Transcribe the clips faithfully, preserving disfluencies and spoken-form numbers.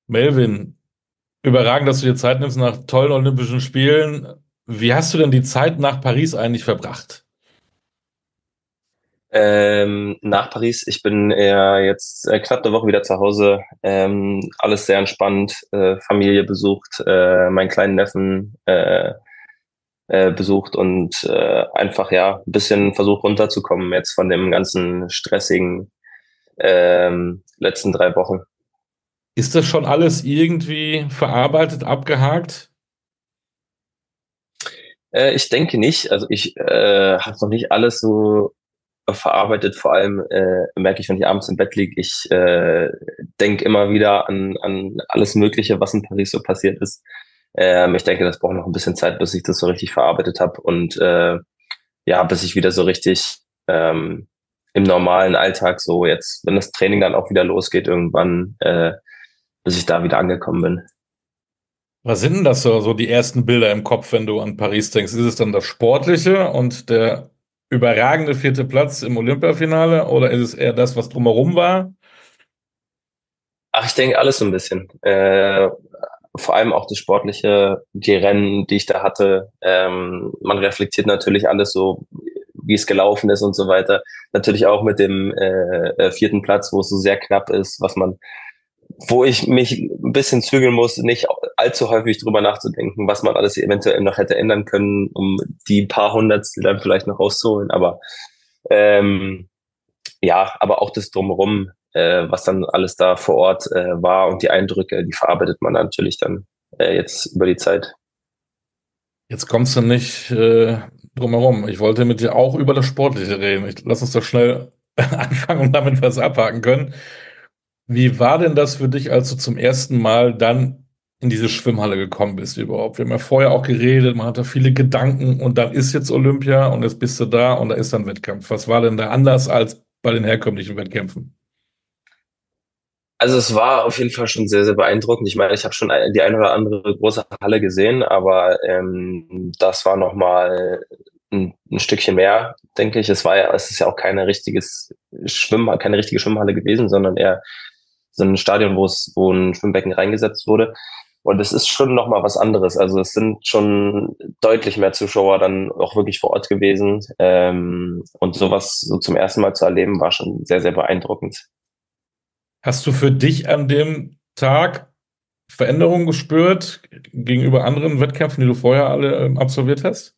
Melvin, überragend, dass du dir Zeit nimmst nach tollen Olympischen Spielen. Wie hast du denn die Zeit nach Paris eigentlich verbracht? Ähm, nach Paris, ich bin eher jetzt äh, knapp eine Woche wieder zu Hause. Ähm, alles sehr entspannt, äh, Familie besucht, äh, meinen kleinen Neffen äh, äh, besucht und äh, einfach ja ein bisschen versucht runterzukommen jetzt von dem ganzen stressigen ähm, letzten drei Wochen. Ist das schon alles irgendwie verarbeitet, abgehakt? Äh, ich denke nicht, also ich äh, habe noch nicht alles so verarbeitet. Vor allem äh, merke ich, wenn ich abends im Bett liege, ich äh, denke immer wieder an, an alles Mögliche, was in Paris so passiert ist. Ähm, ich denke, das braucht noch ein bisschen Zeit, bis ich das so richtig verarbeitet habe und äh, ja, bis ich wieder so richtig ähm, im normalen Alltag so jetzt, wenn das Training dann auch wieder losgeht irgendwann, äh, bis ich da wieder angekommen bin. Was sind denn das so, so die ersten Bilder im Kopf, wenn du an Paris denkst? Ist es dann das Sportliche und der überragende vierte Platz im Olympiafinale oder ist es eher das, was drumherum war? Ach, ich denke alles so ein bisschen. Äh, vor allem auch das Sportliche, die Rennen, die ich da hatte. Ähm, man reflektiert natürlich alles so, wie es gelaufen ist und so weiter. Natürlich auch mit dem äh, äh, vierten Platz, wo es so sehr knapp ist, was man, wo ich mich ein bisschen zügeln muss, nicht allzu häufig drüber nachzudenken, was man alles eventuell noch hätte ändern können, um die paar Hundertstel dann vielleicht noch rauszuholen. Aber ähm, ja, aber auch das Drumherum, äh, was dann alles da vor Ort äh, war und die Eindrücke, die verarbeitet man natürlich dann äh, jetzt über die Zeit. Jetzt kommst du nicht äh, drum herum. Ich wollte mit dir auch über das Sportliche reden. Ich, lass uns doch schnell anfangen und damit was abhaken können. Wie war denn das für dich, als du zum ersten Mal dann in diese Schwimmhalle gekommen bist überhaupt? Wir haben ja vorher auch geredet, man hatte viele Gedanken und dann ist jetzt Olympia und jetzt bist du da und da ist dann Wettkampf. Was war denn da anders als bei den herkömmlichen Wettkämpfen? Also es war auf jeden Fall schon sehr, sehr beeindruckend. Ich meine, ich habe schon ein- die eine oder andere große Halle gesehen, aber ähm, das war nochmal ein, ein Stückchen mehr, denke ich. Es war ja, es ist ja auch keine richtiges Schwimm, keine richtige Schwimmhalle gewesen, sondern eher so ein Stadion, wo es, wo ein Schwimmbecken reingesetzt wurde. Und es ist schon nochmal was anderes. Also es sind schon deutlich mehr Zuschauer dann auch wirklich vor Ort gewesen. Ähm, und sowas so zum ersten Mal zu erleben, war schon sehr, sehr beeindruckend. Hast du für dich an dem Tag Veränderungen gespürt gegenüber anderen Wettkämpfen, die du vorher alle ähm, absolviert hast?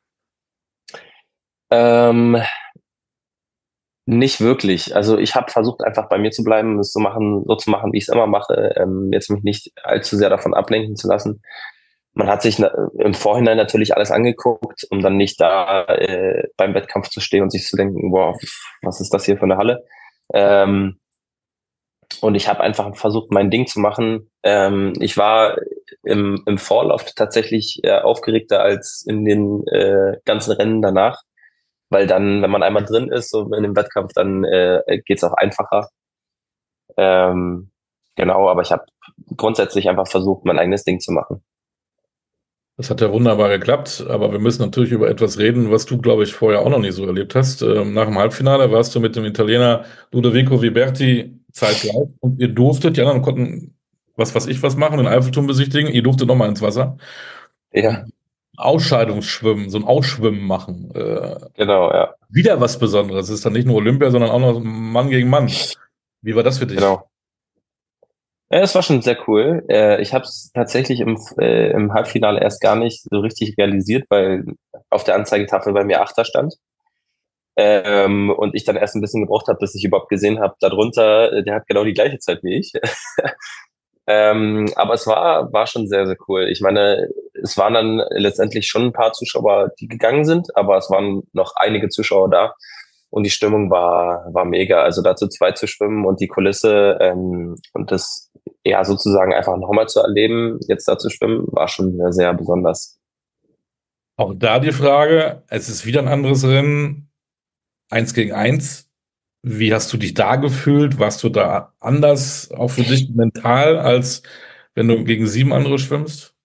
Ähm, Nicht wirklich. Also ich habe versucht, einfach bei mir zu bleiben, es zu machen, so zu machen, wie ich es immer mache, ähm, jetzt mich nicht allzu sehr davon ablenken zu lassen. Man hat sich na, im Vorhinein natürlich alles angeguckt, um dann nicht da äh, beim Wettkampf zu stehen und sich zu denken, wow, was ist das hier für eine Halle? Ähm, und ich habe einfach versucht, mein Ding zu machen. Ähm, ich war im, im Vorlauf tatsächlich äh, aufgeregter als in den äh, ganzen Rennen danach, weil dann, wenn man einmal drin ist, so in dem Wettkampf, dann äh, geht's auch einfacher. Ähm, genau, aber ich habe grundsätzlich einfach versucht, mein eigenes Ding zu machen. Das hat ja wunderbar geklappt, aber wir müssen natürlich über etwas reden, was du, glaube ich, vorher auch noch nie so erlebt hast. Ähm, nach dem Halbfinale warst du mit dem Italiener Ludovico Viberti zeitgleich und ihr durftet, die anderen konnten was weiß ich was machen, den Eiffelturm besichtigen, ihr durftet nochmal ins Wasser Ja, und Ausscheidungsschwimmen, so ein Ausschwimmen machen. Äh, genau, ja, wieder was Besonderes. Es ist dann nicht nur Olympia, sondern auch noch Mann gegen Mann. Wie war das für dich? genau. Ja, es war schon sehr cool. Äh, ich habe es tatsächlich im, äh, im Halbfinale erst gar nicht so richtig realisiert, weil auf der Anzeigetafel bei mir Achter stand. Ähm, und ich dann erst ein bisschen gebraucht habe, bis ich überhaupt gesehen habe, darunter, äh, der hat genau die gleiche Zeit wie ich. Ähm, aber es war, war schon sehr, sehr cool. Ich meine, es waren dann letztendlich schon ein paar Zuschauer, die gegangen sind, aber es waren noch einige Zuschauer da und die Stimmung war, war mega. Also da zu zweit zu schwimmen und die Kulisse ähm, und das ja sozusagen einfach nochmal zu erleben, jetzt da zu schwimmen, war schon sehr, sehr besonders. Auch da die Frage, es ist wieder ein anderes Rennen, eins gegen eins. Wie hast du dich da gefühlt? Warst du da anders, auch für dich mental, als wenn du gegen sieben andere schwimmst?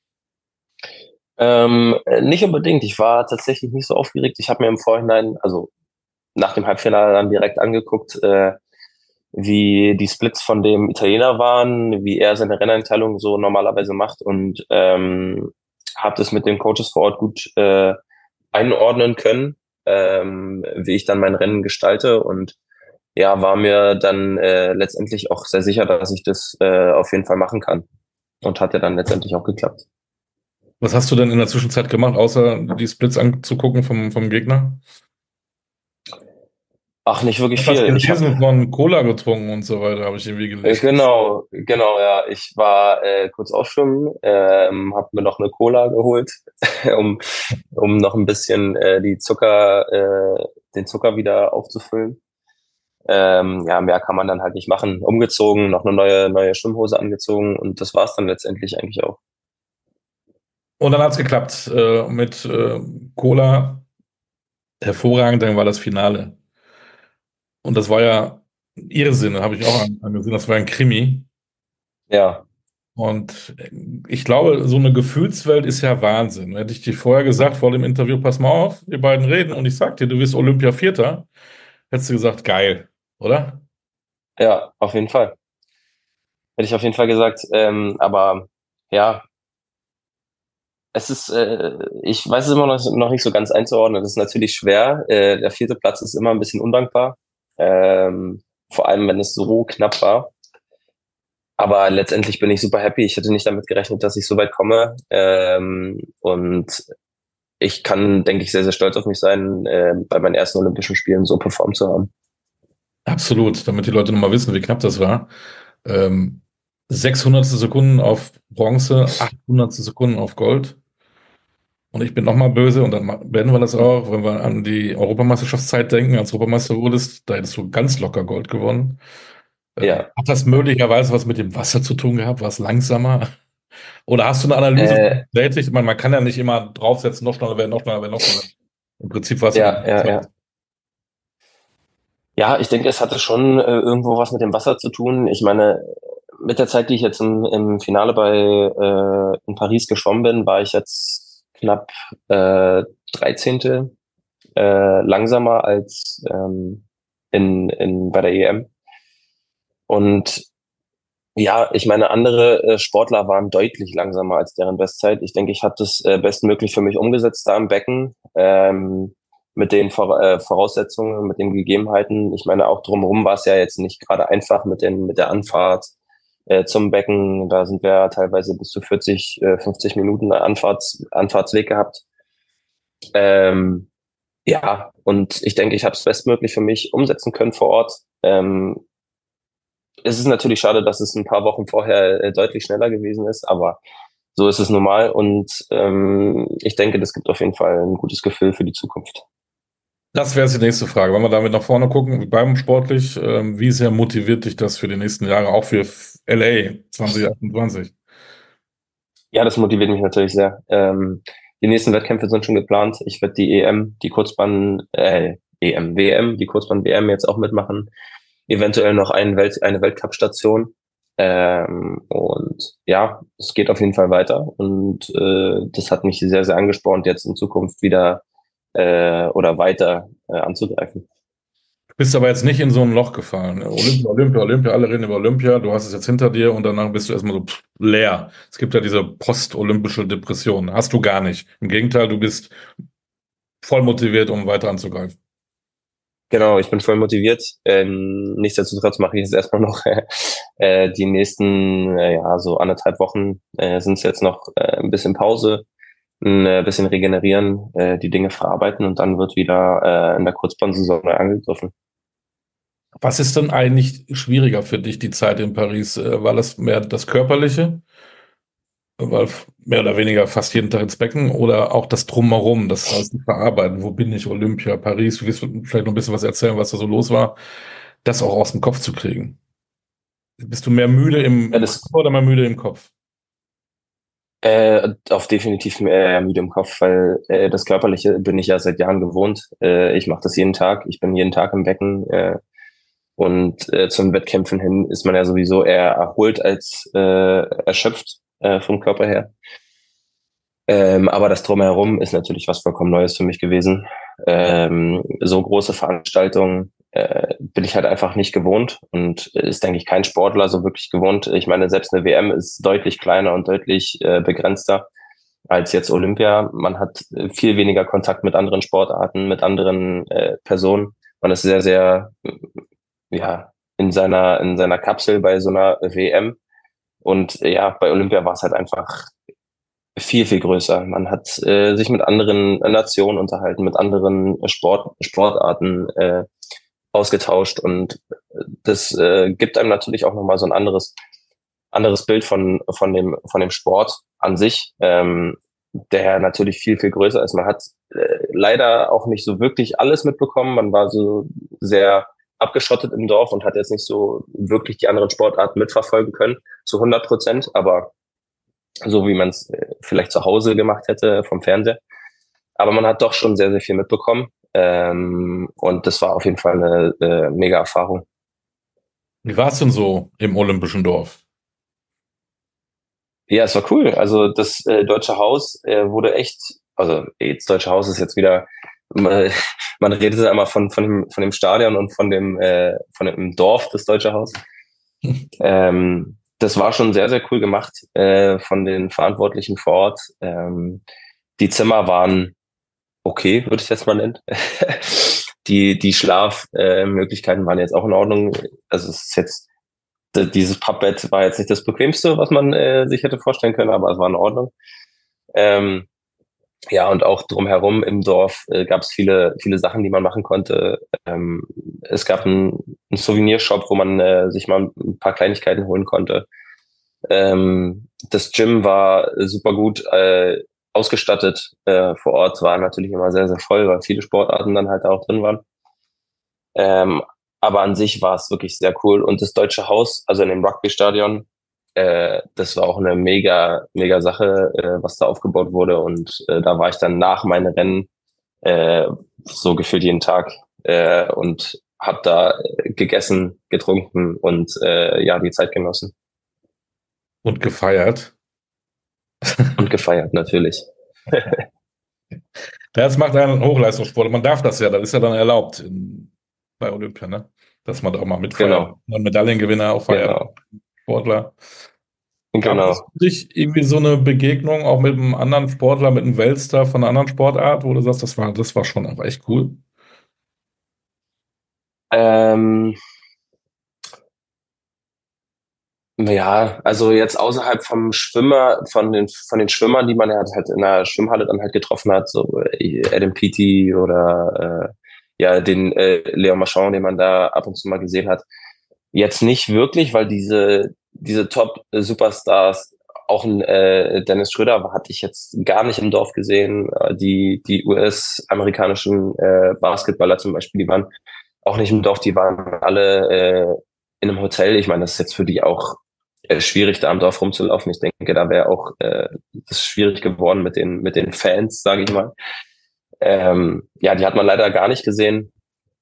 Ähm, nicht unbedingt. Ich war tatsächlich nicht so aufgeregt. Ich habe mir im Vorhinein, also nach dem Halbfinale dann direkt angeguckt, äh, wie die Splits von dem Italiener waren, wie er seine Renneinteilung so normalerweise macht und ähm, habe das mit den Coaches vor Ort gut äh, einordnen können, ähm, wie ich dann mein Rennen gestalte und ja, war mir dann äh, letztendlich auch sehr sicher, dass ich das äh, auf jeden Fall machen kann und hat ja dann letztendlich auch geklappt. Was hast du denn in der Zwischenzeit gemacht, außer die Splits anzugucken vom, vom Gegner? Ach, nicht wirklich Ich habe was viel. Ich habe gelesen von Cola getrunken und so weiter, habe ich irgendwie Äh, gelesen. Genau, genau, ja. Ich war äh, kurz aufschwimmen, ähm, habe mir noch eine Cola geholt, um, um noch ein bisschen äh, die Zucker, äh, den Zucker wieder aufzufüllen. Ähm, ja, mehr kann man dann halt nicht machen. Umgezogen, noch eine neue, neue Schwimmhose angezogen und das war's dann letztendlich eigentlich auch. Und dann hat's geklappt äh, mit äh, Cola. Hervorragend, dann war das Finale. Und das war ja Irrsinn, habe ich auch an- angesehen. Das war ein Krimi. Ja, Und ich glaube, so eine Gefühlswelt ist ja Wahnsinn. Hätte ich dir vorher gesagt, vor dem Interview, pass mal auf, wir beiden reden und ich sag dir, du wirst Olympia-Vierter, hättest du gesagt, geil, oder? ja, auf jeden Fall. Hätte ich auf jeden Fall gesagt. Ähm, aber ja, es ist, äh, ich weiß es immer noch, noch nicht so ganz einzuordnen. Das ist natürlich schwer. Äh, der vierte Platz ist immer ein bisschen undankbar. Ähm, vor allem, wenn es so knapp war. Aber letztendlich bin ich super happy. Ich hätte nicht damit gerechnet, dass ich so weit komme. Ähm, und ich kann, denke ich, sehr, sehr stolz auf mich sein, äh, bei meinen ersten Olympischen Spielen so performt zu haben. Absolut, damit die Leute nochmal wissen, wie knapp das war. Ähm, sechshundert Sekunden auf Bronze, achthundert Sekunden auf Gold. Und ich bin nochmal böse und dann ma- beenden wir das auch, wenn wir an die Europameisterschaftszeit denken, als Europameister wurdest, da hättest du ganz locker Gold gewonnen. Ähm, Ja, hat das möglicherweise was mit dem Wasser zu tun gehabt? War es langsamer? Oder hast du eine Analyse äh, tätigt? Ich meine, man kann ja nicht immer draufsetzen, noch schneller werden, noch schneller werden, noch schneller. Im Prinzip war es ja ja, dann ja, Zeit. ja. Ja, ich denke, es hatte schon äh, irgendwo was mit dem Wasser zu tun. Ich meine, mit der Zeit, die ich jetzt im, im Finale bei äh, in Paris geschwommen bin, war ich jetzt knapp äh, dreizehnte äh, langsamer als ähm, in, in bei der E M. Und ja, ich meine, andere äh, Sportler waren deutlich langsamer als deren Bestzeit. Ich denke, ich habe das äh, bestmöglich für mich umgesetzt da im Becken. Ähm, mit den Vor äh, Voraussetzungen, mit den Gegebenheiten. Ich meine, auch drumherum war es ja jetzt nicht gerade einfach mit den mit der Anfahrt äh, zum Becken. Da sind wir ja teilweise bis zu vierzig, äh, fünfzig Minuten Anfahrts Anfahrtsweg gehabt. Ähm, ja, und ich denke, ich habe es bestmöglich für mich umsetzen können vor Ort. Ähm, es ist natürlich schade, dass es ein paar Wochen vorher äh, deutlich schneller gewesen ist, aber so ist es normal und ähm, ich denke, das gibt auf jeden Fall ein gutes Gefühl für die Zukunft. Das wäre jetzt die nächste Frage. Wenn wir damit nach vorne gucken, beim sportlich, ähm, wie sehr motiviert dich das für die nächsten Jahre, auch für L A zwanzig achtundzwanzig? Ja, das motiviert mich natürlich sehr. Ähm, die nächsten Wettkämpfe sind schon geplant. Ich werde die E M, die Kurzbahn, äh, E M, W M, die Kurzbahn-W M jetzt auch mitmachen. Eventuell noch ein Welt, eine Weltcup-Station. Ähm, und ja, es geht auf jeden Fall weiter. Und äh, das hat mich sehr, sehr angespornt, jetzt in Zukunft wieder äh, oder weiter äh, anzugreifen. Du bist aber jetzt nicht in so ein Loch gefallen. Olympia, Olympia, Olympia, alle reden über Olympia, du hast es jetzt hinter dir und danach bist du erstmal so pff, leer. Es gibt ja diese post-olympische Depression. Hast du gar nicht. Im Gegenteil, du bist voll motiviert, um weiter anzugreifen. Genau, ich bin voll motiviert. Ähm, nichtsdestotrotz mache ich jetzt erstmal noch äh, die nächsten, äh, ja, so anderthalb Wochen äh, sind es jetzt noch äh, ein bisschen Pause, ein äh, bisschen regenerieren, äh, die Dinge verarbeiten und dann wird wieder äh, in der Kurzbahnsaison neu angegriffen. Was ist denn eigentlich schwieriger für dich, die Zeit in Paris? Äh, War das mehr das Körperliche? Weil f- mehr oder weniger fast jeden Tag ins Becken oder auch das Drumherum, das heißt, die Verarbeiten, wo bin ich, Olympia, Paris, du wirst vielleicht noch ein bisschen was erzählen, was da so los war, das auch aus dem Kopf zu kriegen. Bist du mehr müde im, Ja, im das Körper oder mehr müde im Kopf? äh, auf definitiv äh, müde im Kopf, weil äh, das Körperliche bin ich ja seit Jahren gewohnt. Äh, ich mache das jeden Tag, ich bin jeden Tag im Becken. Äh, Und äh, zum Wettkämpfen hin ist man ja sowieso eher erholt als äh, erschöpft äh, vom Körper her. Ähm, aber das Drumherum ist natürlich was vollkommen Neues für mich gewesen. Ähm, so große Veranstaltungen, äh, bin ich halt einfach nicht gewohnt und ist, denke ich, kein Sportler so wirklich gewohnt. Ich meine, selbst eine W M ist deutlich kleiner und deutlich äh, begrenzter als jetzt Olympia. Man hat äh, viel weniger Kontakt mit anderen Sportarten, mit anderen äh, Personen. Man ist sehr, sehr, äh, ja, in seiner, in seiner Kapsel bei so einer W M. Und äh, ja, bei Olympia war es halt einfach viel, viel größer. Man hat äh, sich mit anderen Nationen unterhalten, mit anderen Sport, Sportarten äh, ausgetauscht und das äh, gibt einem natürlich auch nochmal so ein anderes, anderes Bild von, von dem, von dem Sport an sich, ähm, der natürlich viel, viel größer ist. Man hat äh, leider auch nicht so wirklich alles mitbekommen. Man war so sehr abgeschottet im Dorf und hat jetzt nicht so wirklich die anderen Sportarten mitverfolgen können, zu hundert Prozent, aber so wie man es vielleicht zu Hause gemacht hätte vom Fernseher. Aber man hat doch schon sehr, sehr viel mitbekommen. Ähm, und das war auf jeden Fall eine äh, mega Erfahrung. Wie war es denn so im Olympischen Dorf? Ja, es war cool. Also das äh, Deutsche Haus äh, wurde echt, also jetzt Deutsche Haus ist jetzt wieder, äh, man redet ja immer von, von, dem, von dem Stadion und von dem, äh, von dem Dorf, das Deutsche Haus. ähm, das war schon sehr, sehr cool gemacht äh, von den Verantwortlichen vor Ort. Ähm, die Zimmer waren okay, würde ich jetzt mal nennen. Die, die Schlafmöglichkeiten äh, waren jetzt auch in Ordnung. Also es ist jetzt, dieses Pappbett war jetzt nicht das bequemste, was man äh, sich hätte vorstellen können, aber es war in Ordnung. Ähm, ja, und auch drumherum im Dorf äh, gab es viele, viele Sachen, die man machen konnte. Ähm, es gab einen, einen Souvenirshop, wo man äh, sich mal ein paar Kleinigkeiten holen konnte. Ähm, das Gym war super gut äh, ausgestattet. Äh, vor Ort war natürlich immer sehr, sehr voll, weil viele Sportarten dann halt auch drin waren. Ähm, aber an sich war es wirklich sehr cool. Und das Deutsche Haus, also in dem Rugby-Stadion, äh, das war auch eine mega, mega Sache, äh, was da aufgebaut wurde. Und äh, da war ich dann nach meinen Rennen äh, so gefühlt jeden Tag äh, und habe da gegessen, getrunken und äh, ja, die Zeit genossen. Und gefeiert? Und gefeiert, natürlich. Das macht einen Hochleistungssportler. Man darf das ja, das ist ja dann erlaubt in, bei Olympia, ne? Dass man da auch mal mitfeiert. Genau, Ein Medaillengewinner auch feiert, genau, Sportler. Gab es genau. für dich irgendwie so eine Begegnung auch mit einem anderen Sportler, mit einem Weltstar von einer anderen Sportart, wo du sagst, das war, das war schon aber echt cool? Ähm, ja, also jetzt außerhalb vom Schwimmer, von den, von den Schwimmern, die man ja halt in der Schwimmhalle dann halt getroffen hat, so äh, Adam Peaty oder äh, ja, den äh, Leon Marchand, den man da ab und zu mal gesehen hat. Jetzt nicht wirklich, weil diese, diese Top-Superstars, auch ein äh, Dennis Schröder hatte ich jetzt gar nicht im Dorf gesehen. Äh, die, die U S-amerikanischen äh, Basketballer zum Beispiel, die waren auch nicht im Dorf, die waren alle äh, in einem Hotel. Ich meine, das ist jetzt für die auch äh, schwierig, da am Dorf rumzulaufen. Ich denke, da wäre auch äh, das ist schwierig geworden mit den, mit den Fans, sage ich mal. Ähm, ja, die hat man leider gar nicht gesehen.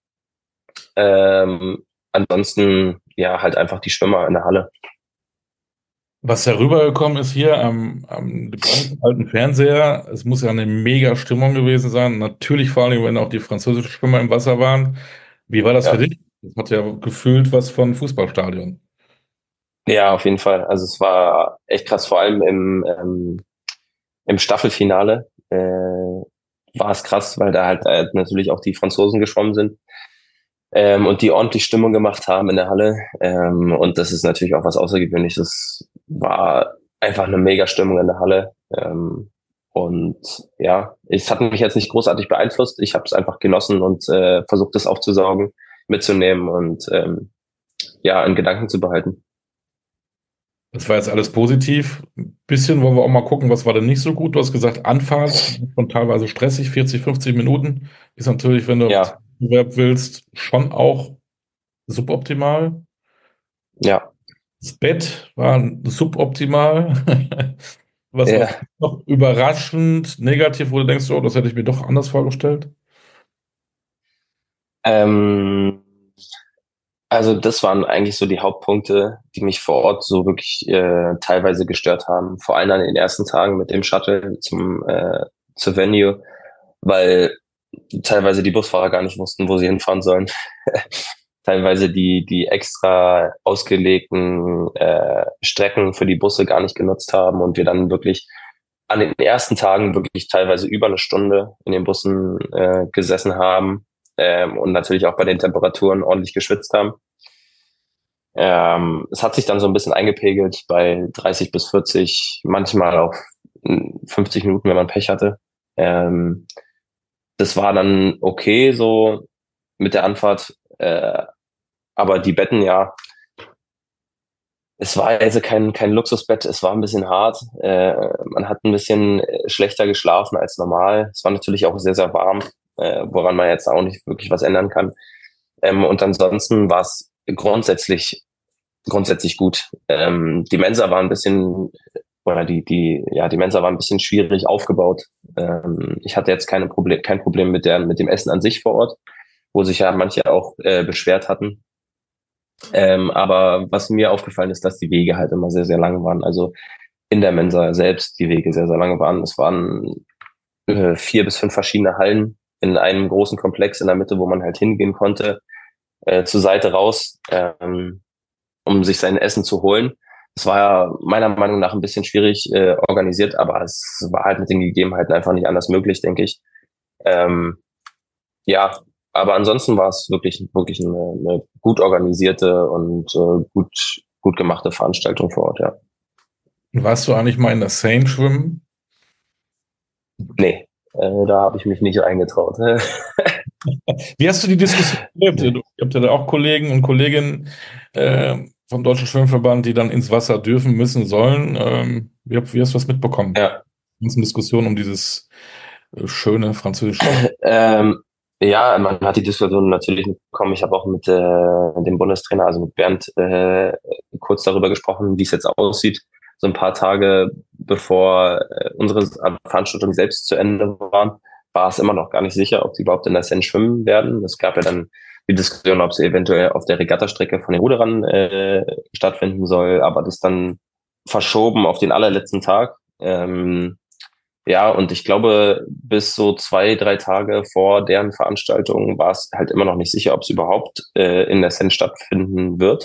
Ähm, ansonsten, ja, halt einfach die Schwimmer in der Halle. Was herübergekommen ist hier am, am großen alten Fernseher, es muss ja eine mega Stimmung gewesen sein. Natürlich vor allem, wenn auch die französischen Schwimmer im Wasser waren. Wie war das für Ja. dich? Das hat ja gefühlt was von Fußballstadion. Ja, auf jeden Fall. Also es war echt krass, vor allem im, ähm, im Staffelfinale äh, war es krass, weil da halt äh, natürlich auch die Franzosen geschwommen sind ähm, und die ordentlich Stimmung gemacht haben in der Halle. Ähm, und das ist natürlich auch was Außergewöhnliches. War einfach eine mega Stimmung in der Halle. Ähm, und ja, es hat mich jetzt nicht großartig beeinflusst. Ich habe es einfach genossen und äh, versucht, es aufzusaugen, mitzunehmen und ähm, ja, in Gedanken zu behalten. Das war jetzt alles positiv. Ein bisschen wollen wir auch mal gucken, was war denn nicht so gut. Du hast gesagt, Anfahrt schon teilweise stressig, vierzig, fünfzig Minuten. Ist natürlich, wenn du Ja, Wettbewerb willst, schon auch suboptimal. ja, Das Bett war suboptimal. Was war ja. noch überraschend negativ, wo du denkst, oh, das hätte ich mir doch anders vorgestellt? Ähm, also das waren eigentlich so die Hauptpunkte, die mich vor Ort so wirklich äh, teilweise gestört haben. Vor allem an den ersten Tagen mit dem Shuttle zum äh, zur Venue, weil teilweise die Busfahrer gar nicht wussten, wo sie hinfahren sollen. Teilweise die, die extra ausgelegten äh, Strecken für die Busse gar nicht genutzt haben und wir dann wirklich an den ersten Tagen wirklich teilweise über eine Stunde in den Bussen äh, gesessen haben ähm, und natürlich auch bei den Temperaturen ordentlich geschwitzt haben. Ähm, es hat sich dann so ein bisschen eingepegelt bei dreißig bis vierzig, manchmal auch fünfzig Minuten, wenn man Pech hatte. Ähm, das war dann okay so mit der Anfahrt, äh, aber die Betten, ja, es war also kein, kein Luxusbett, es war ein bisschen hart. Äh, man hat ein bisschen schlechter geschlafen als normal. Es war natürlich auch sehr, sehr warm, äh, woran man jetzt auch nicht wirklich was ändern kann. Ähm, und ansonsten war es grundsätzlich, grundsätzlich gut. Ähm, die Mensa war ein bisschen, oder die, die, ja, die Mensa war ein bisschen schwierig aufgebaut. Ähm, ich hatte jetzt keine Problem, kein Problem mit der, mit dem Essen an sich vor Ort, wo sich ja manche auch äh, beschwert hatten. Ähm, aber was mir aufgefallen ist, dass die Wege halt immer sehr, sehr lang waren. Also in der Mensa selbst die Wege sehr, sehr lange waren. Es waren äh, vier bis fünf verschiedene Hallen in einem großen Komplex in der Mitte, wo man halt hingehen konnte, äh, zur Seite raus, ähm, um sich sein Essen zu holen. Es war ja meiner Meinung nach ein bisschen schwierig äh, organisiert, aber es war halt mit den Gegebenheiten einfach nicht anders möglich, denke ich. Ähm, ja, aber ansonsten war es wirklich, wirklich eine, eine gut organisierte und äh, gut, gut gemachte Veranstaltung vor Ort, ja. Warst du eigentlich mal in der Seine schwimmen? Nee, äh, da habe ich mich nicht eingetraut. Wie hast du die Diskussion erlebt? Nee. Ihr habt ja da auch Kollegen und Kolleginnen äh, vom Deutschen Schwimmverband, die dann ins Wasser dürfen, müssen, sollen. Ähm, wie, hab- wie hast du das mitbekommen? Ja. Die ganzen Diskussionen um dieses äh, schöne französische. Ähm, ja, man hat die Diskussion natürlich mitbekommen. Ich habe auch mit äh, dem Bundestrainer, also mit Bernd, äh, kurz darüber gesprochen, wie es jetzt aussieht. So ein paar Tage bevor äh, unsere Veranstaltung selbst zu Ende waren, war es immer noch gar nicht sicher, ob sie überhaupt in der Seine schwimmen werden. Es gab ja dann die Diskussion, ob sie eventuell auf der Regattastrecke von den Ruderern äh, stattfinden soll, aber das dann verschoben auf den allerletzten Tag. Ähm, ja, und ich glaube, bis so zwei, drei Tage vor deren Veranstaltung war es halt immer noch nicht sicher, ob es überhaupt äh, in der Seine stattfinden wird.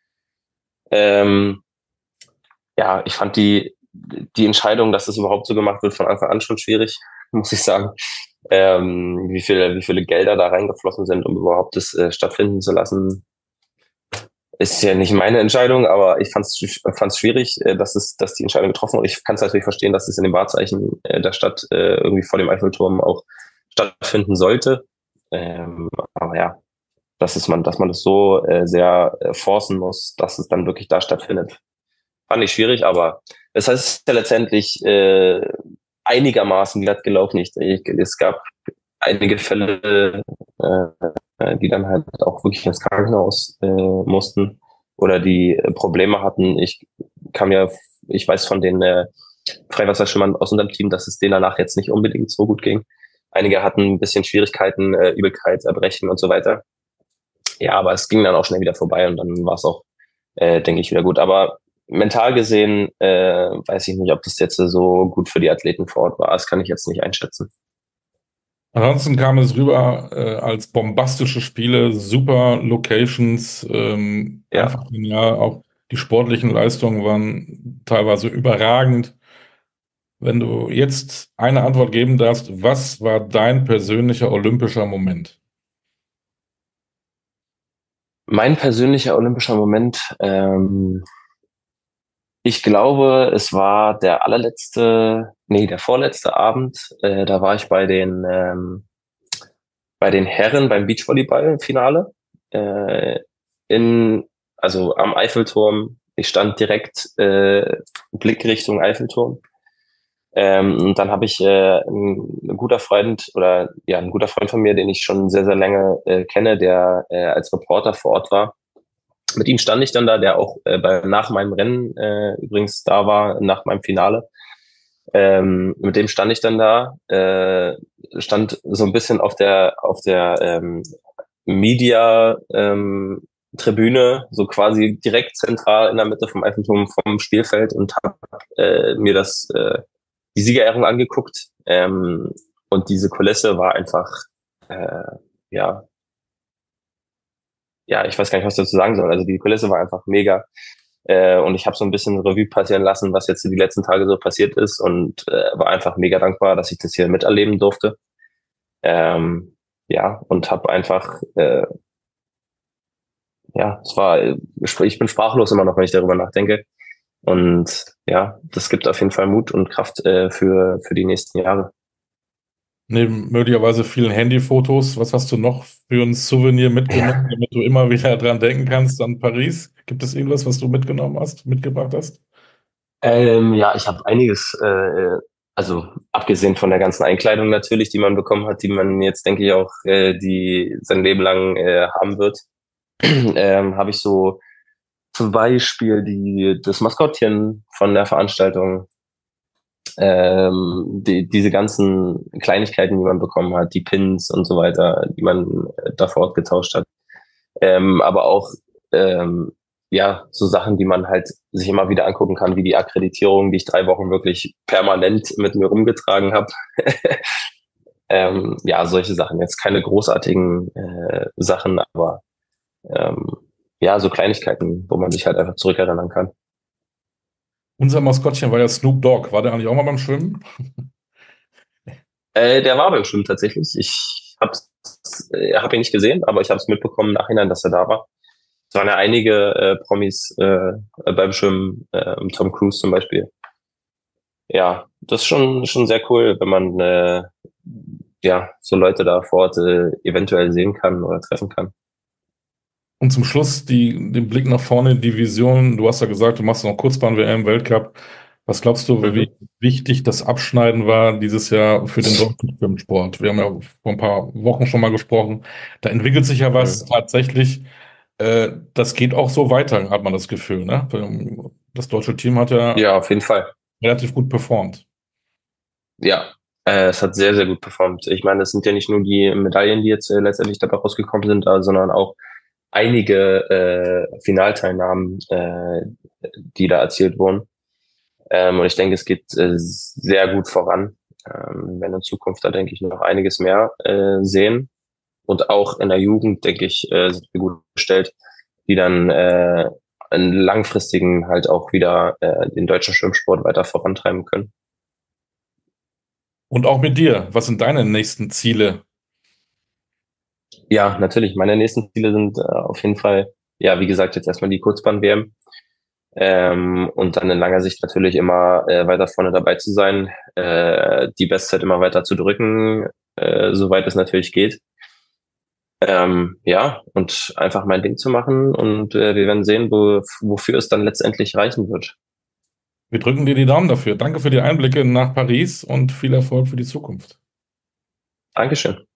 Ähm, ja, ich fand die, die Entscheidung, dass das überhaupt so gemacht wird, von Anfang an schon schwierig, muss ich sagen. Ähm, wie viele, wie viele Gelder da reingeflossen sind, um überhaupt das äh, stattfinden zu lassen, ist ja nicht meine Entscheidung, aber ich fand es schwierig, äh, dass es, dass die Entscheidung getroffen wurde. Ich kann es natürlich verstehen, dass es in dem Wahrzeichen äh, der Stadt äh, irgendwie vor dem Eiffelturm auch stattfinden sollte. Ähm, aber ja, dass es man, dass man das so äh, sehr äh, forcen muss, dass es dann wirklich da stattfindet, fand ich schwierig. Aber es heißt ja letztendlich äh, einigermaßen glatt gelaufen. Ich, ich, es gab einige Fälle, äh, die dann halt auch wirklich ins Krankenhaus äh, mussten oder die äh, Probleme hatten. Ich kam ja, ich weiß von den äh, Freiwasserschwimmern aus unserem Team, dass es denen danach jetzt nicht unbedingt so gut ging. Einige hatten ein bisschen Schwierigkeiten, äh, Übelkeit, Erbrechen und so weiter. Ja, aber es ging dann auch schnell wieder vorbei und dann war es auch, äh, denke ich, wieder gut. Aber mental gesehen äh, weiß ich nicht, ob das jetzt so gut für die Athleten vor Ort war. Das kann ich jetzt nicht einschätzen. Ansonsten kam es rüber äh, als bombastische Spiele, super Locations, ähm, Ja. einfach genial. Auch die sportlichen Leistungen waren teilweise überragend. Wenn du jetzt eine Antwort geben darfst, was war dein persönlicher olympischer Moment? Mein persönlicher olympischer Moment, ähm, ich glaube, es war der allerletzte, nee, der vorletzte Abend. Äh, da war ich bei den ähm, bei den Herren beim Beachvolleyball-Finale äh, in, also am Eiffelturm. Ich stand direkt äh, Blickrichtung Eiffelturm. Ähm, und dann habe ich äh, ein, ein guter Freund oder ja ein guter Freund von mir, den ich schon sehr sehr lange äh, kenne, der äh, als Reporter vor Ort war. Mit ihm stand ich dann da, der auch äh, bei, nach meinem Rennen äh, übrigens da war, nach meinem Finale. Ähm, mit dem stand ich dann da, äh, stand so ein bisschen auf der auf der ähm, Media ähm, Tribüne, so quasi direkt zentral in der Mitte vom Eiffelturm vom Spielfeld und habe äh, mir das äh, die Siegerehrung angeguckt. Ähm, und diese Kulisse war einfach äh, ja, ja, ich weiß gar nicht, was ich dazu sagen soll. Also die Kulisse war einfach mega. Äh, und ich habe so ein bisschen Revue passieren lassen, was jetzt die letzten Tage so passiert ist und äh, war einfach mega dankbar, dass ich das hier miterleben durfte. Ähm, ja, und habe einfach, äh, ja, es war, ich bin sprachlos immer noch, wenn ich darüber nachdenke. Und ja, das gibt auf jeden Fall Mut und Kraft äh, für, für die nächsten Jahre. Neben möglicherweise vielen Handyfotos, was hast du noch für ein Souvenir mitgenommen, Ja. damit du immer wieder dran denken kannst an Paris? Gibt es irgendwas, was du mitgenommen hast, mitgebracht hast? Ähm, ja, ich habe einiges, äh, also abgesehen von der ganzen Einkleidung natürlich, die man bekommen hat, die man jetzt, denke ich, auch äh, die sein Leben lang äh, haben wird, ähm, habe ich so zum Beispiel die, das Maskottchen von der Veranstaltung, ähm, die, diese ganzen Kleinigkeiten, die man bekommen hat, die Pins und so weiter, die man äh, da vor Ort getauscht hat. Ähm, aber auch ähm, ja so Sachen, die man halt sich immer wieder angucken kann, wie die Akkreditierung, die ich drei Wochen wirklich permanent mit mir rumgetragen habe. ähm, ja, solche Sachen. Jetzt keine großartigen äh, Sachen, aber ähm, ja, so Kleinigkeiten, wo man sich halt einfach zurückerinnern kann. Unser Maskottchen war ja Snoop Dogg. War der eigentlich auch mal beim Schwimmen? Äh, der war beim Schwimmen tatsächlich. Ich habe äh, hab ihn nicht gesehen, aber ich habe es mitbekommen im Nachhinein, dass er da war. Es waren ja einige äh, Promis äh, beim Schwimmen, äh, Tom Cruise zum Beispiel. Ja, das ist schon, schon sehr cool, wenn man äh, ja so Leute da vor Ort äh, eventuell sehen kann oder treffen kann. Und zum Schluss die, den Blick nach vorne, die Vision. Du hast ja gesagt, du machst noch Kurzbahn-W M, Weltcup. Was glaubst du, wie Mhm. wichtig das Abschneiden war dieses Jahr für den deutschen Schwimmsport? Wir haben ja vor ein paar Wochen schon mal gesprochen. Da entwickelt sich ja was Mhm. tatsächlich. Äh, das geht auch so weiter, hat man das Gefühl, ne? Das deutsche Team hat ja Ja, auf jeden Fall. relativ gut performt. Ja, äh, es hat sehr, sehr gut performt. Ich meine, es sind ja nicht nur die Medaillen, die jetzt äh, letztendlich dabei rausgekommen sind, äh, sondern auch einige äh, Finalteilnahmen, äh, die da erzielt wurden. Ähm, und ich denke, es geht äh, sehr gut voran. Ähm, wir werden in Zukunft da, denke ich, noch einiges mehr äh, sehen. Und auch in der Jugend, denke ich, äh, sind wir gut gestellt, die dann äh, einen langfristigen halt auch wieder äh, den deutschen Schwimmsport weiter vorantreiben können. Und auch mit dir. Was sind deine nächsten Ziele? Ja, natürlich. Meine nächsten Ziele sind äh, auf jeden Fall, ja, wie gesagt, jetzt erstmal die Kurzbahn-W M. Ähm, und dann in langer Sicht natürlich immer äh, weiter vorne dabei zu sein, äh, die Bestzeit immer weiter zu drücken, äh, soweit es natürlich geht. Ähm, ja, und einfach mein Ding zu machen und äh, wir werden sehen, wo, wofür es dann letztendlich reichen wird. Wir drücken dir die Daumen dafür. Danke für die Einblicke nach Paris und viel Erfolg für die Zukunft. Dankeschön.